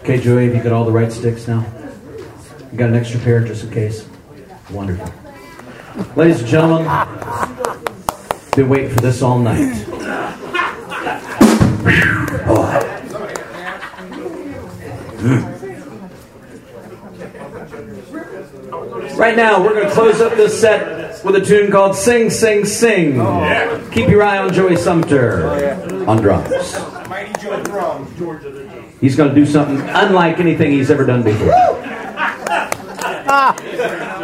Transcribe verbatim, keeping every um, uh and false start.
Okay, Joey, have you got all the right sticks now? You got an extra pair just in case? Wonderful. Ladies and gentlemen, been waiting for this all night. Oh. Mm. Right now, we're going to close up this set with a tune called Sing, Sing, Sing. Oh, yeah. Keep your eye on Joey Sumter oh, yeah. on drums. Mighty Joe drums. He's going to do something unlike anything he's ever done before. Ah.